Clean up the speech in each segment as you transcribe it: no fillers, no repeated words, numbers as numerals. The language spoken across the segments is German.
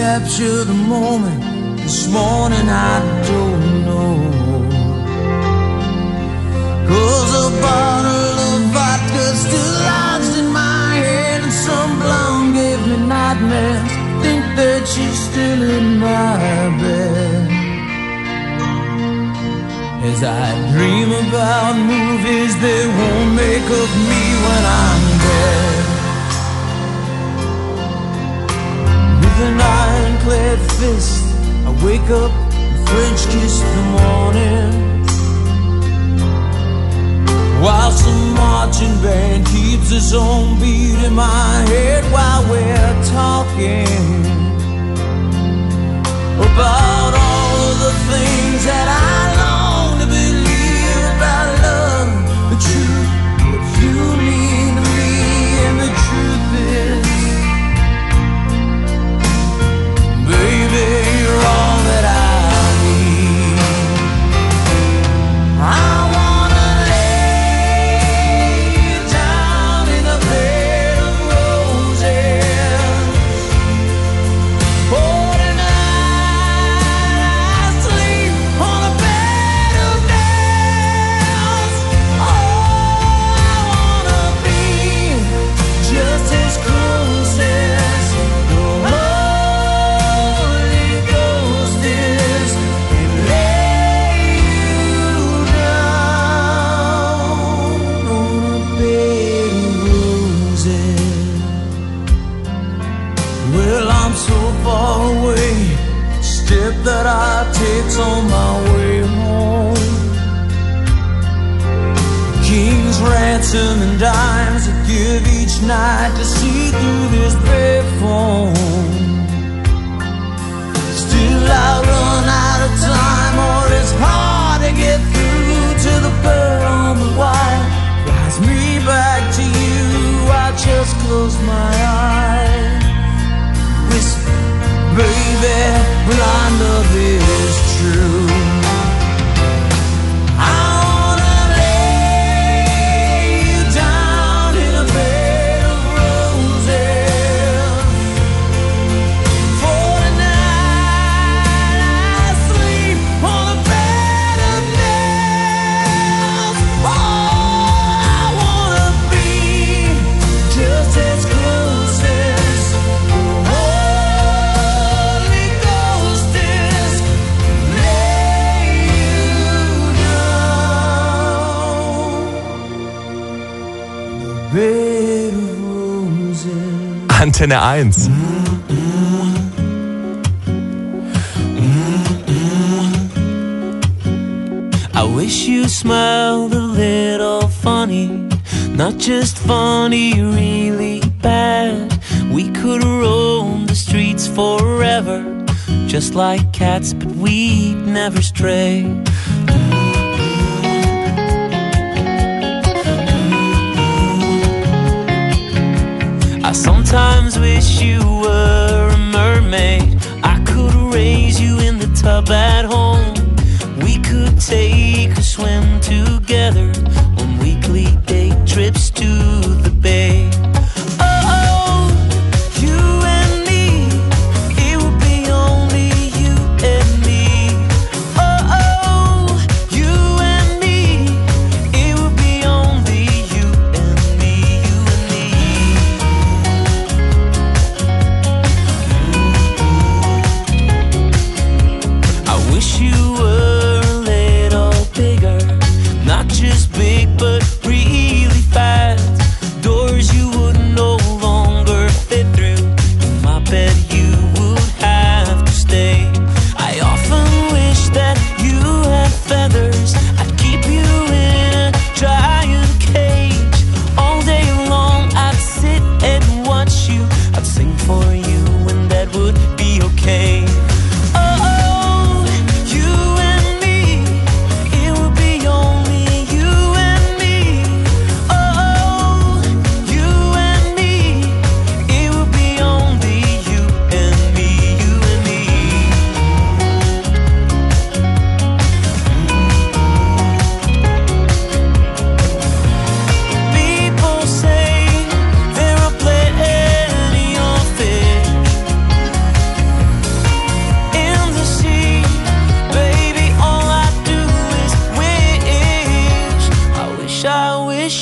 capture the moment. This morning I don't know. 'Cause a bottle of vodka still lodged in my head, and some blonde gave me nightmares. Think that she's still in my bed. As I dream about movies they won't make of me when I'm dead. With an ironclad fist I wake up and French kiss the morning, while some marching band keeps its own beat in my head while we're talking about all of the things that I long to believe about love, the truth, what you mean to me, and the truth is, baby, you're all that I need. I wanna lay you down in a bed of roses. For tonight I sleep on a bed of nails. Oh, I wanna be just as close as the Holy Ghost is, and lay you down on a bed of roses. Well, I'm so far away, step that I take's on my way home. King's ransom and dimes I give each night to see through this bare phone. Still I run out of time, or it's hard to get through to the pearl on the wire. Flies me back to you, I just close my eyes, whisper, baby, blind love is true. I wanna lay you down in a bed of roses. For tonight I sleep on a bed of nails. Oh, I wanna be just as close as the Holy Ghost is, lay you down, bed of roses. Antenne 1. I wish you smiled a little funny, not just funny, really bad. We could roam the streets forever, just like cats, but we'd never stray. I sometimes wish you were a mermaid. I could raise you in the tub at home. We could take a swim together on weekly day trips to the bay. Oh, you and me, it would be only you and me. Oh, you and me, it would be only you and me, you and me. I wish you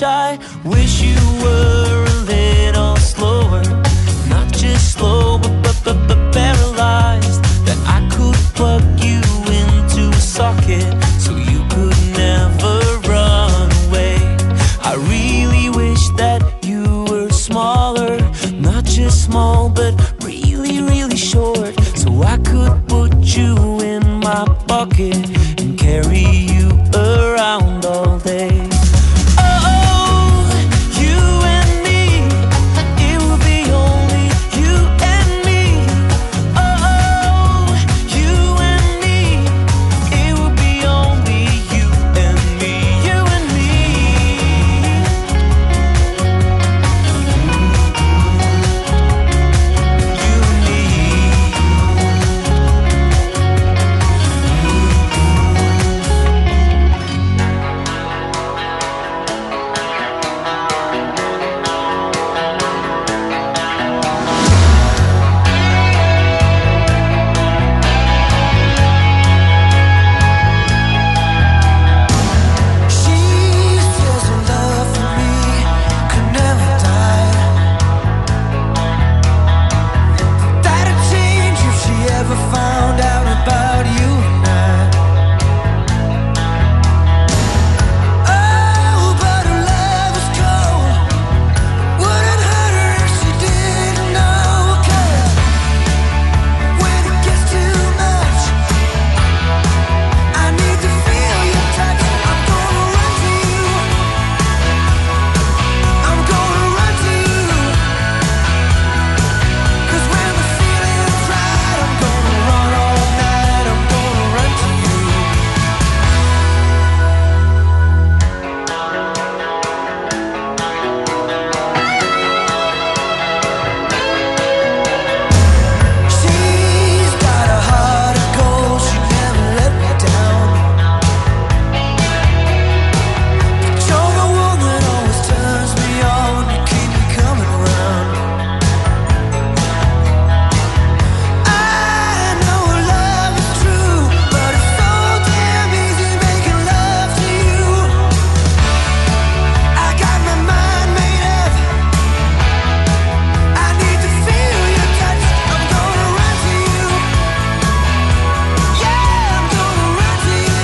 shy. Wish you were a little slower, not just slow but paralyzed. That I could plug you into a socket so you could never run away. I really wish that you were smaller, not just small but really, really short, so I could put you in my pocket and carry you around all day. Oh, you and me, it will be only you and me. Oh, you and me, it will be only you and me, you and me. You and me. She says her love for me could never die. That'd change if she ever found out about you and I. Oh, but her love is cold. Wouldn't hurt her if she didn't know. 'Cause when it gets too much, I need to feel your touch. I'm gonna run to you. I'm gonna run to you. 'Cause when the feeling's right, I'm gonna run all night. I'm gonna run to you. She's got a heart of gold. She never let me down. You're the one that always turns me on. You keep me coming around. I know love is true, but it's so damn easy making love to you. I got my mind made up. I need to feel your touch. I'm gonna run to you. Yeah, I'm gonna run to you.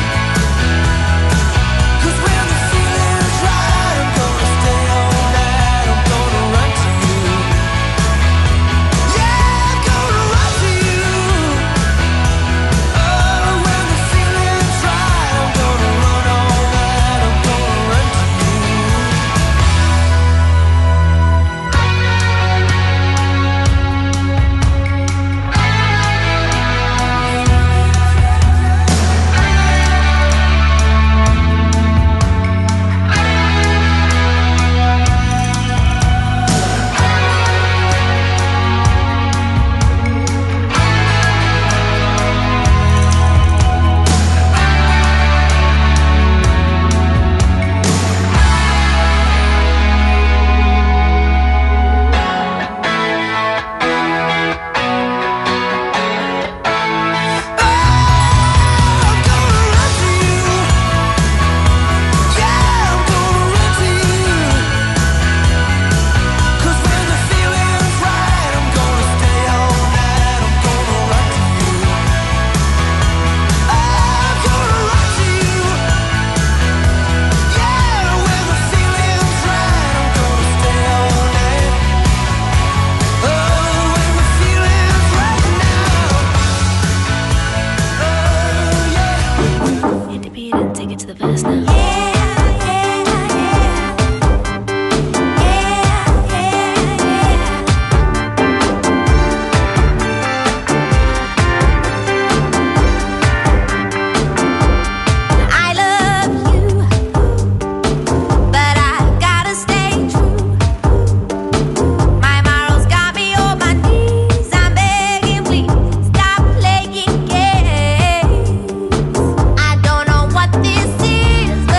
'Cause when the feeling's right, I'm gonna stay all night. I'm gonna run to you. Yeah, I'm gonna run to you. Oh, when the feeling's right, I'm gonna run all night. I'm gonna run to you. I'm gonna run to you. Yeah, I'm gonna run to you. 'Cause when the feeling's right, I'm gonna stay all night. I'm gonna run to you. I'm gonna run to you. Yeah, when the feeling's right, I'm gonna stay all night. Oh, when the feeling's right now. Oh, yeah. Hit the beat and take it to the verse now. I love you, but I gotta stay true. My morals got me on my knees. I'm begging, please stop playing games. I don't know what this is,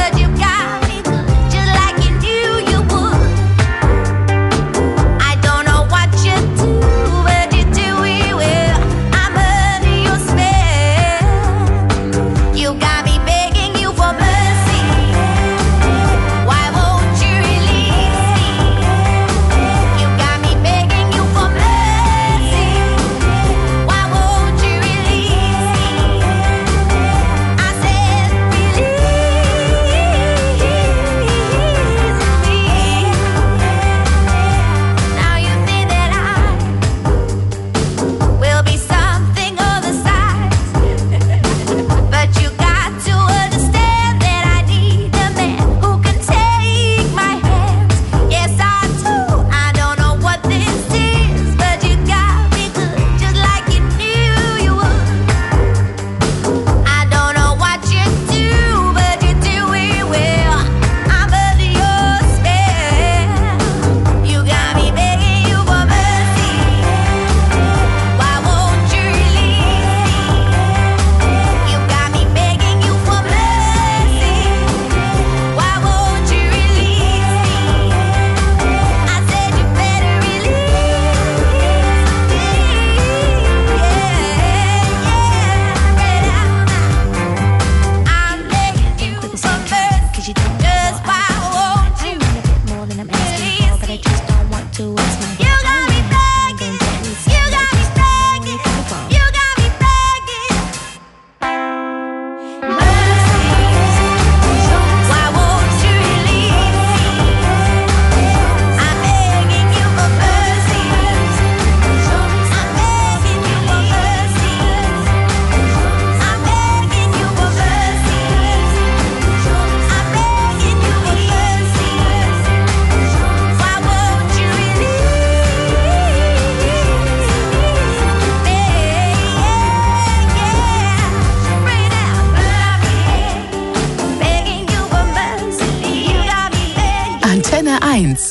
Antenne 1.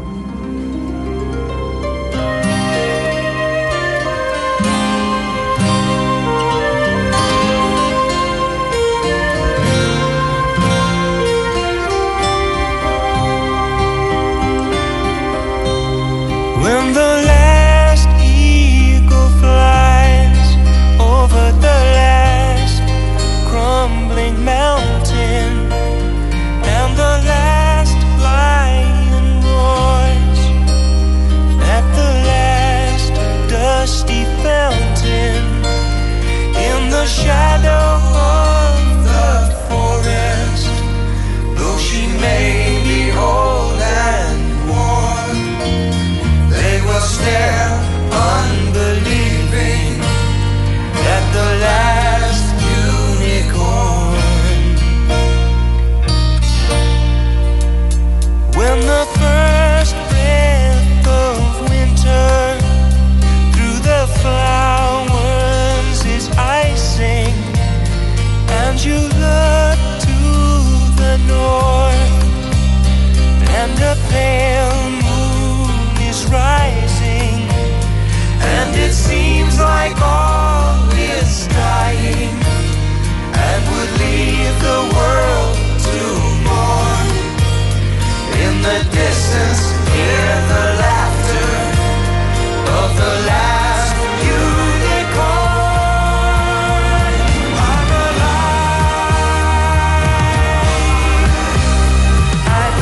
When the last eagle flies over the last crumbling mountain, and the last lion roars at the last dusty fountain, in the shadow of the forest, though she may be old and worn, they will stare unbelieving at the last unicorn. When the first breath of winter through the flowers is icing, and you look to the north, and a pale moon is rising, and it seems like all is dying, and would leave the world to mourn. In the distance, hear the laughter of the last unicorn. I'm alive. I'm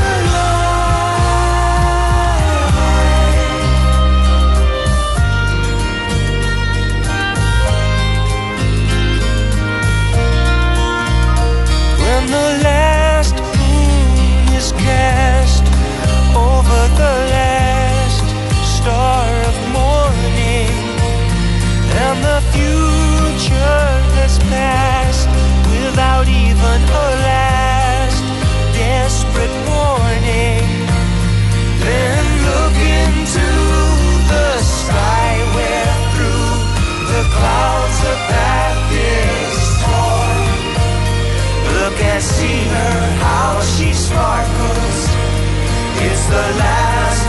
alive. When the last moon is cast over the last star of morning, and the future has passed without even a last desperate warning, then look into the sky where through the clouds a path is torn. Look and see her, how she sparkles. It's the last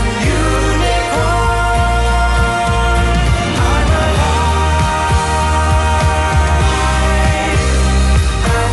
unicorn. I'm alive. I'm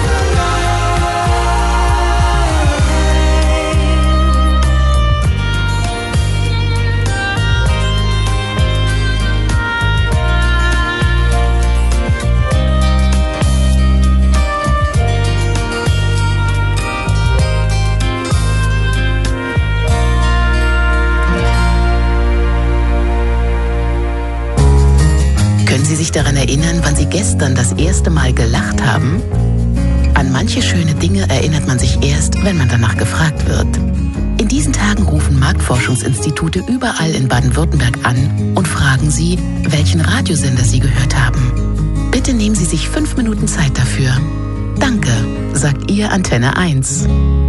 Können Sie sich daran erinnern, wann Sie gestern das erste Mal gelacht haben? An manche schöne Dinge erinnert man sich erst, wenn man danach gefragt wird. In diesen Tagen rufen Marktforschungsinstitute überall in Baden-Württemberg an und fragen Sie, welchen Radiosender Sie gehört haben. Bitte nehmen Sie sich 5 Minuten Zeit dafür. Danke, sagt Ihr Antenne 1.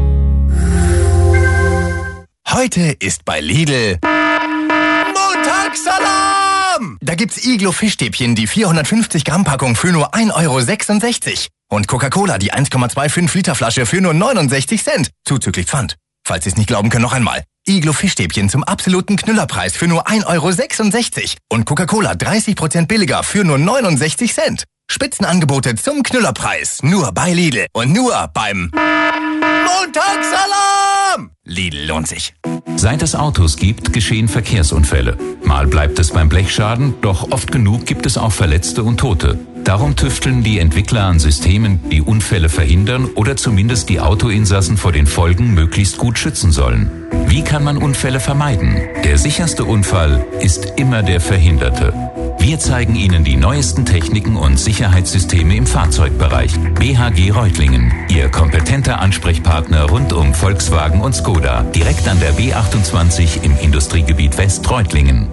Heute ist bei Lidl Montagssalat! Da gibt's Iglo Fischstäbchen, die 450 Gramm Packung für nur 1,66 € und Coca-Cola, die 1,25 Liter Flasche für nur 69 Cent, zuzüglich Pfand. Falls Sie es nicht glauben können, noch einmal. Iglo Fischstäbchen zum absoluten Knüllerpreis für nur 1,66 € und Coca-Cola 30% billiger für nur 69 Cent. Spitzenangebote zum Knüllerpreis, nur bei Lidl und nur beim Montagssalam! Lidl lohnt sich. Seit es Autos gibt, geschehen Verkehrsunfälle. Mal bleibt es beim Blechschaden, doch oft genug gibt es auch Verletzte und Tote. Darum tüfteln die Entwickler an Systemen, die Unfälle verhindern oder zumindest die Autoinsassen vor den Folgen möglichst gut schützen sollen. Wie kann man Unfälle vermeiden? Der sicherste Unfall ist immer der verhinderte. Wir zeigen Ihnen die neuesten Techniken und Sicherheitssysteme im Fahrzeugbereich. BHG Reutlingen, Ihr kompetenter Ansprechpartner rund um Volkswagen und Skoda. Direkt an der B28 im Industriegebiet West-Reutlingen.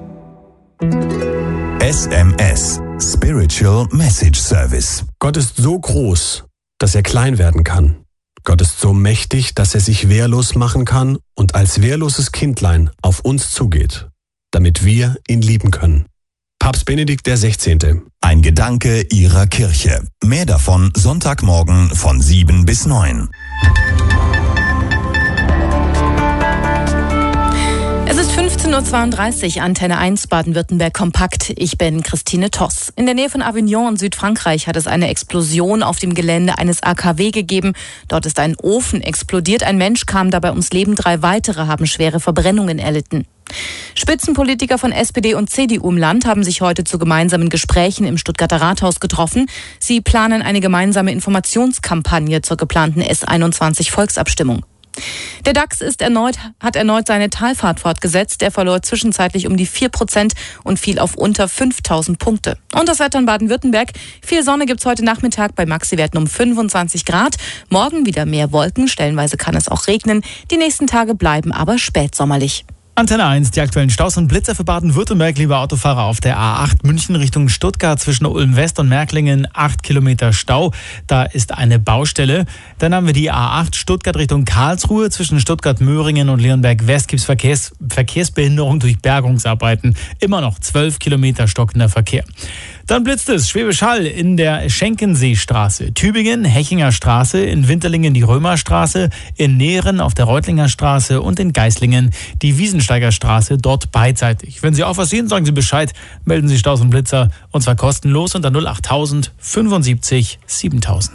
SMS, Spiritual Message Service. Gott ist so groß, dass er klein werden kann. Gott ist so mächtig, dass er sich wehrlos machen kann und als wehrloses Kindlein auf uns zugeht, damit wir ihn lieben können. Papst Benedikt XVI. Ein Gedanke Ihrer Kirche. Mehr davon Sonntagmorgen von 7 bis 9. 15.32 Uhr, Antenne 1, Baden-Württemberg kompakt. Ich bin Christine Toss. In der Nähe von Avignon in Südfrankreich hat es eine Explosion auf dem Gelände eines AKW gegeben. Dort ist ein Ofen explodiert. Ein Mensch kam dabei ums Leben. 3 weitere haben schwere Verbrennungen erlitten. Spitzenpolitiker von SPD und CDU im Land haben sich heute zu gemeinsamen Gesprächen im Stuttgarter Rathaus getroffen. Sie planen eine gemeinsame Informationskampagne zur geplanten S21-Volksabstimmung. Der DAX hat erneut seine Talfahrt fortgesetzt. Er verlor zwischenzeitlich um die 4% und fiel auf unter 5.000 Punkte. Und das Wetter in Baden-Württemberg. Viel Sonne gibt's heute Nachmittag bei Maxiwerten um 25 Grad. Morgen wieder mehr Wolken. Stellenweise kann es auch regnen. Die nächsten Tage bleiben aber spätsommerlich. Antenne 1, die aktuellen Staus und Blitzer für Baden-Württemberg, liebe Autofahrer, auf der A8 München Richtung Stuttgart zwischen Ulm West und Märklingen 8 Kilometer Stau. Da ist eine Baustelle. Dann haben wir die A8 Stuttgart Richtung Karlsruhe zwischen Stuttgart-Möhringen und Leonberg West gibt es Verkehrsbehinderung durch Bergungsarbeiten. Immer noch 12 Kilometer stockender Verkehr. Dann blitzt es, Schwäbisch Hall in der Schenkenseestraße, Tübingen, Hechinger Straße, in Winterlingen die Römerstraße, in Nähren auf der Reutlinger Straße und in Geislingen die Wiesensteiger Straße, dort beidseitig. Wenn Sie auch was sehen, sagen Sie Bescheid, melden Sie Staus und Blitzer und zwar kostenlos unter 08000 75 7000.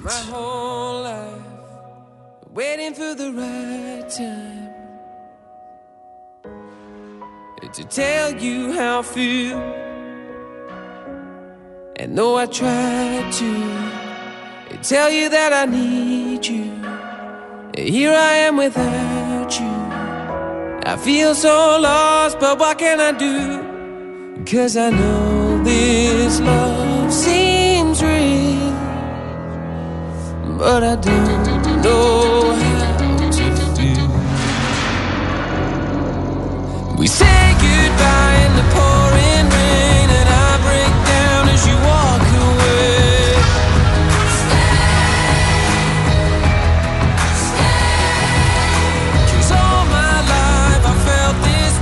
And though I tried to tell you that I need you, here I am without you. I feel so lost, but what can I do? 'Cause I know this love seems real, but I don't know how to feel. We say goodbye